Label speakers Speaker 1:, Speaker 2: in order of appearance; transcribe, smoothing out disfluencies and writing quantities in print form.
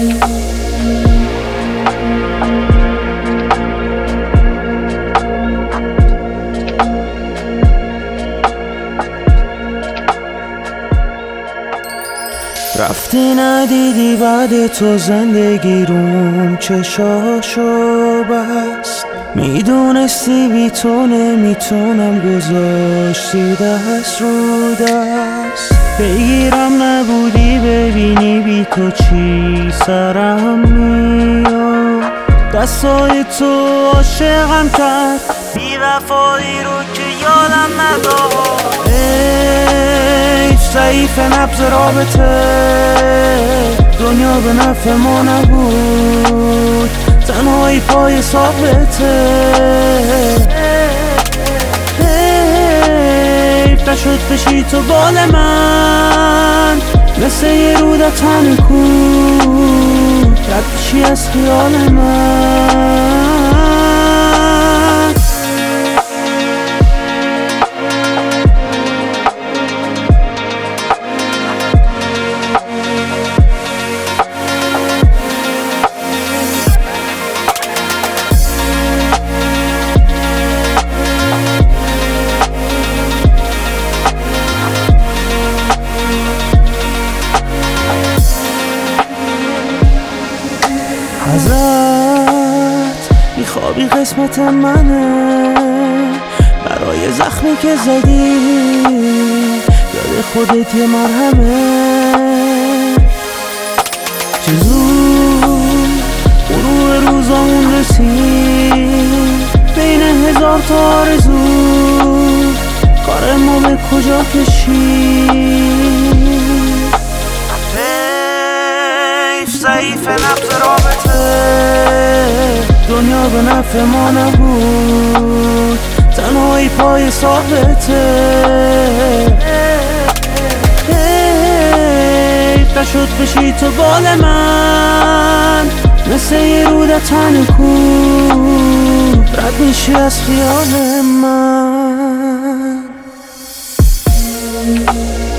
Speaker 1: رفتی ندیدی بعد تو زندگی روم چشاشو بست، میدونستی بی تو نمیتونم، گذاشتی دست رو دست. بگیرم نبودی ببینی بی تو چی سرم میاد، دستای تو عاشقم کرد، بی وفایی رو که یادم نداد. ضعیف نبض رابطه، دنیا به نفع ما نبود، تنهایی پای ثابته. حیف نشد بشی تو بال من، مثل یه رود تن کو رد بشی از خیال من. ازت میخوابی قسمت منه، برای زخمی که زدی یاد خودت یه مرهمه. چه زود غروب روزامون رسید، بین هزار تا آرزو کار ما به کجا کشید. ضعیف نبض رابطه، دنیا به نفع ما نبود، تنهایی پای ثابته. حیف نشد بشی تو بال من، مثل یه رود تن کو رد میشی از خیال من.